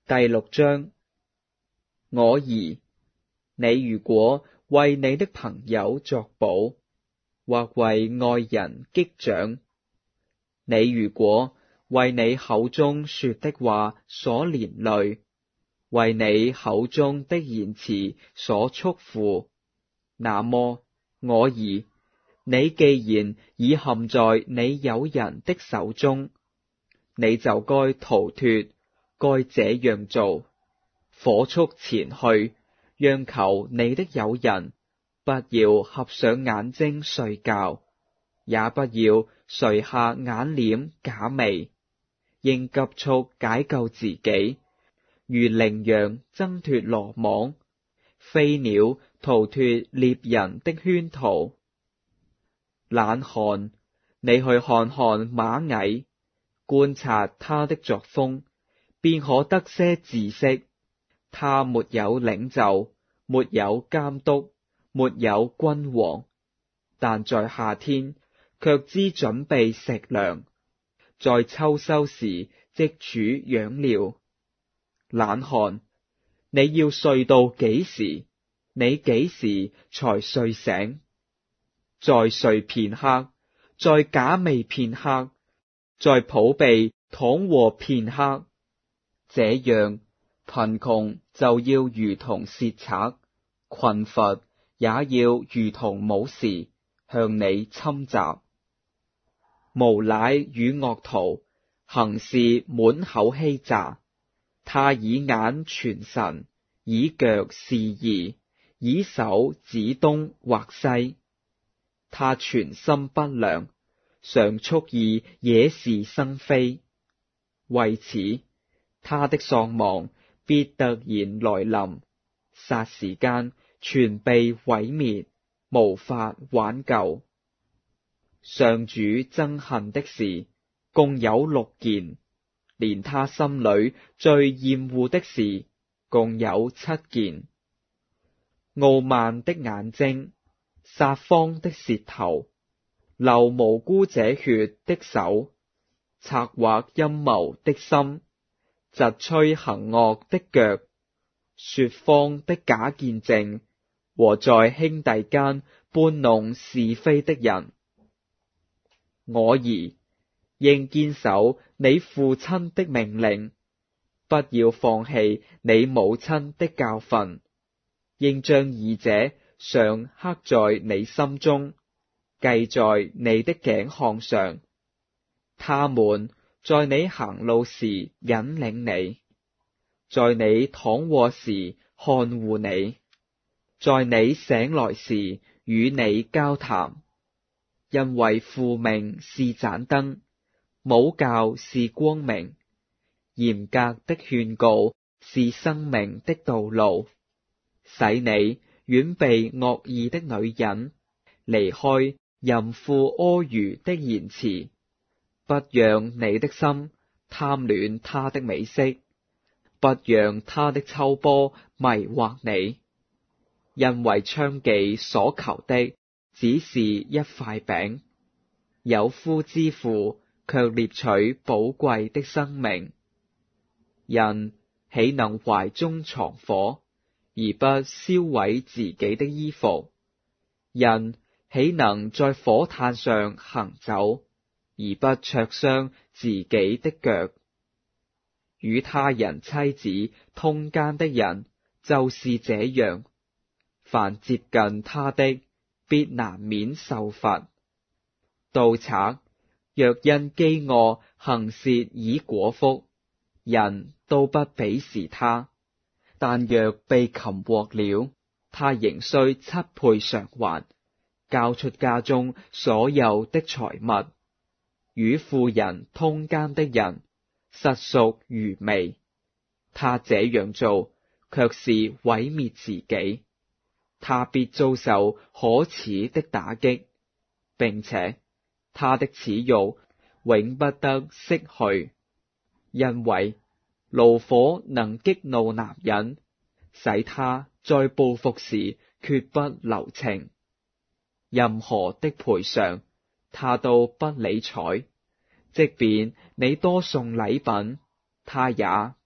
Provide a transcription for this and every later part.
第6章。我兒，你如果為你的朋友作保，或為愛人擊掌，你如果為你口中說的話所連累，為你口中的言辭所束縛，那麼我兒，你既然已陷在你友人的手中，你就該逃脫，該這樣做，火速前去，央求你的友人不要合上眼睛睡覺，也不要垂下眼瞼假寐，應急速解救自己，如羚羊掙脫羅網，飛鳥逃脫獵人的圈套。懶漢，你去看看螞蟻，觀察它的作風，便可得些知識。它沒有領袖，沒有監督，沒有君王，但在夏天卻知準備食糧，在秋收時即儲養料。懶漢，你要睡到幾時？你幾時才睡醒？再睡片刻，再假寐片刻，再抱臂躺臥片刻，這樣貧窮就要如同竊賊，困乏也要如同武士向你侵襲。無賴與惡徒行事滿口欺詐，他以眼傳神，以腳示夷，以手指東或西。他存心不良，常蓄意惹是生非。為此，他的喪亡必突然來臨，霎時間全被毀滅，無法挽救。上主憎恨的事共有6件，連他心裡最厭惡的事共有7件：傲慢的眼睛，撒謊的舌頭，流無辜者血的手，策劃陰謀的心，疾趨行惡的腳，說謊的假見證，和在兄弟間搬弄是非的人。我兒，應堅守你父親的命令，不要放棄你母親的教訓，應將二者常刻在你心中，繫在你的頸項上。他們在你行路時引領你，在你躺臥時看護你，在你醒來時與你交談。因為父命是盞燈，母教是光明，嚴格的勸告是生命的道路，使你遠避惡意的女人，離開淫婦阿諛的言辭，不讓你的心貪戀她的美色，不讓她的秋波迷惑你。因為娼妓所求的只是一塊餅，有夫之婦卻獵取寶貴的生命。人豈能懷中藏火，而不燒毀自己的衣服？人豈能在火炭上行走，而不灼傷自己的腳？與他人妻子通姦的人就是這樣，凡接近他的，必難免受罰。盜賊若因飢餓行竊以果腹，人都不鄙視他；但若被擒獲了，他仍須7倍償還，交出家中所有的財物。與婦人通姦的人實屬愚昧，他這樣做卻是毀滅自己。他必遭受可恥的打擊，並且他的恥辱永不得息去，因為爐火能激怒男人，使他在報復時決不留情。任何的賠償他都不理睬，即便你多送禮品，他也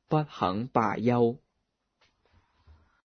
不肯罷休。